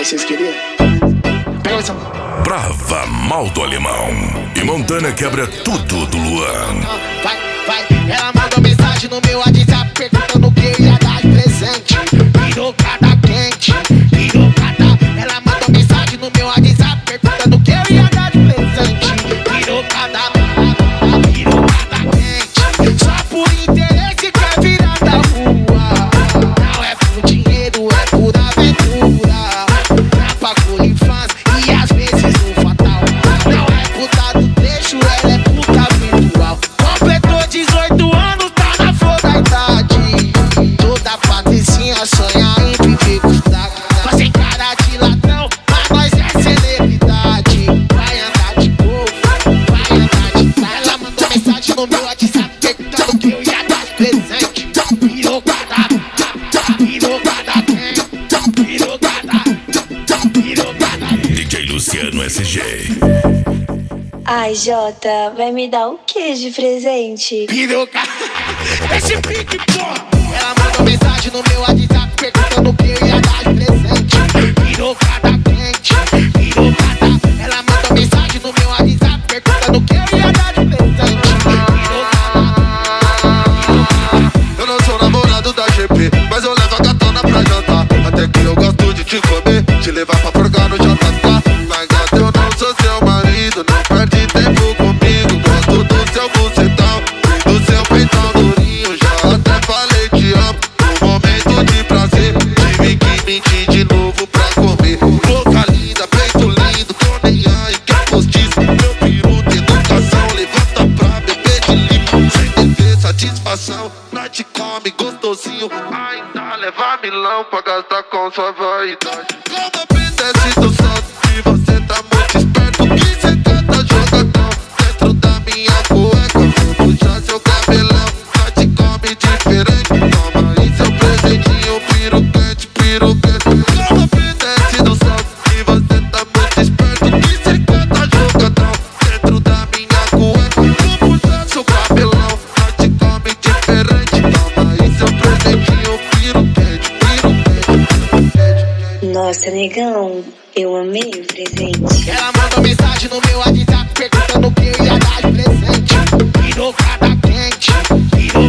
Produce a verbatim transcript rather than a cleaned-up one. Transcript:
aí, vocês queriam? Pega essa. Brava, mal do alemão. E Montana quebra tudo do Luan. Vai, vai, ela mandou mensagem no meu WhatsApp perguntando o que eu ia dar de presente. Virou cada quente, virou cada. Ela mandou mensagem no meu WhatsApp perguntando o que eu ia dar de presente. Virou cada, virou cada quente. Só por interesse quer virar da rua. Não é por dinheiro, é por aventura. Não pagou infância e às vezes no fatal. Não é puta do trecho, ela é puta virtual. Completou dezoito anos, tá na flor da idade. Toda patricinha sonha em viver com destaque. Nós sem cara de ladrão, mas nós é celebridade. Vai andar de novo, vai andar de trás. Ela mandou mensagem no meu WhatsApp perguntando que eu ia dar de presente. Virou cada, virou cada quem, virou cada, virou cada. D J Luciano S G. Ai, Jota, vai me dar o que de presente? Virou cada. Esse pique, porra! Ela mandou mensagem no meu WhatsApp perguntando o que eu ia dar de presente. Virou cada quente, virou cada. Ela mandou mensagem no meu WhatsApp perguntando o que eu ia dar de presente. Virou cada. Eu não sou namorado da G P, mas eu levo a gatona pra jantar. Até que eu gosto de te comer, te levar pra forgar no J K. Mas gata, eu não sou seu marido, não perde tempo comigo. Gosto do seu bucetão e do seu peitão durinho. Já até falei te amo, no momento de prazer. Tive que mentir de novo pra comer. Boca linda, peito lindo, tô nem aí, quer postiço. Meu peru tem educação, levanta pra beber de limpo. Sem dever satisfação, nós te come gostosinho. Ainda leva milão pra gastar com sua vaidade. Como obedece do salto e você tá muito esperto. Que cê canta jogadão dentro da minha cueca. Vou puxar seu cabelão, nós te come diferente. Toma aí seu presentinho, piruquete, piruquete. Como obedece do salto e você tá muito esperto. Que cê canta jogadão dentro da minha cueca. Vou puxar seu cabelão, nós te come diferente. Toma aí seu presentinho, piruquete, piruquete. Nossa, negão, eu amei o presente. Ela mandou mensagem no meu WhatsApp perguntando o que eu ia dar de presente. Virou cada quente, virou